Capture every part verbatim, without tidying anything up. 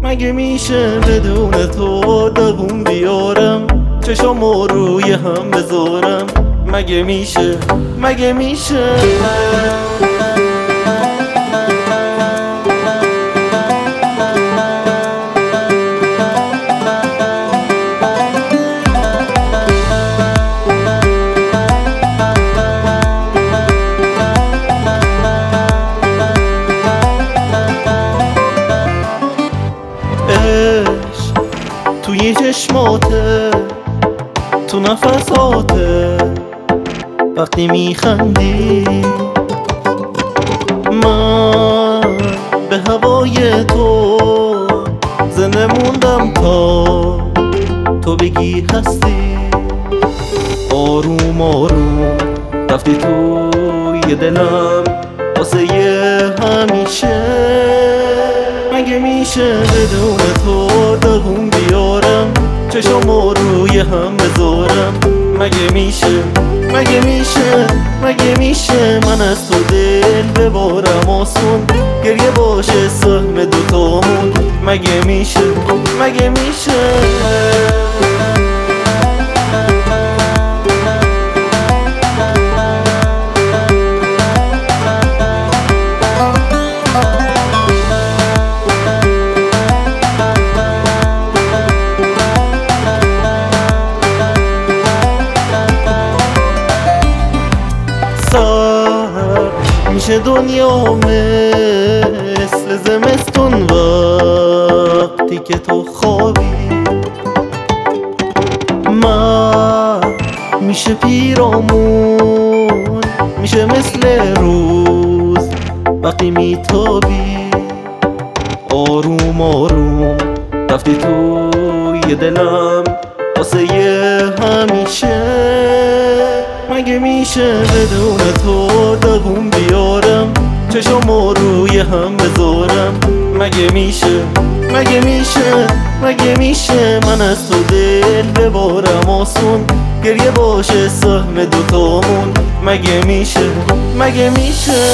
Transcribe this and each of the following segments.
مگه میشه بدون تو دووم بیارم، چشامو روی هم بذارم؟ مگه میشه، مگه میشه؟ عشق توی چشماته، تو نفساته، وقتی میخندی من به هوای تو زنده موندم تا تو بگی هستی. آروم آروم رفتی توی دلم واسه یه همیشه. مگه میشه بدون تو دووم بیارم، چشامو روی هم بذارم؟ مگه میشه، مگه میشه، مگه میشه من از تو دل ببارم آسون، گریه باشه سهم دوتامون؟ مگه میشه، مگه میشه؟ میشه دنیا مثل زمستون وقتی که تو خوابی، من میشه پیرامون، میشه مثل روز وقتی میتابی. آروم آروم رفتی توی دلم واسه یه همیشه. مگه میشه بدون تو دووم بیارم، چشامو روی هم بذارم؟ مگه میشه، مگه میشه، مگه میشه من از تو دل ببارم آسون، گریه باشه سهم دوتامون؟ مگه میشه، مگه میشه؟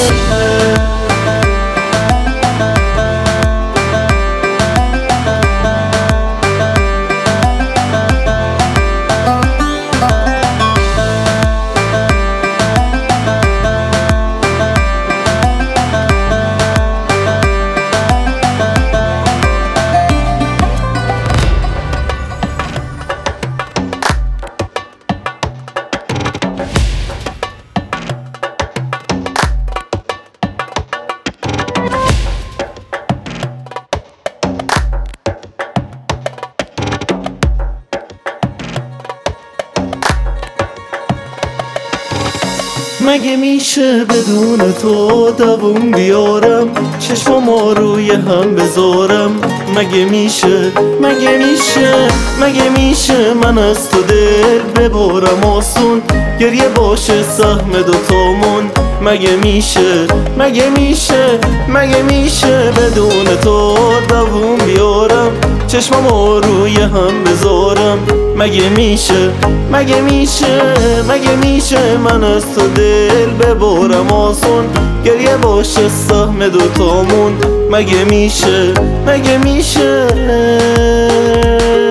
مگه میشه بدون تو دووم بیارم، چشمامو روی هم بذارم؟ مگه میشه، مگه میشه، مگه میشه من از تو دل ببارم آسون، گریه باشه سهم دوتامون؟ مگه میشه، مگه میشه، مگه میشه بدون تو دووم بیارم، چشمامو روی هم بذارم؟ مگه میشه، مگه میشه، مگه میشه من از تو دل ببارم آسون، گریه باشه سهم دوتامون؟ مگه میشه، مگه میشه؟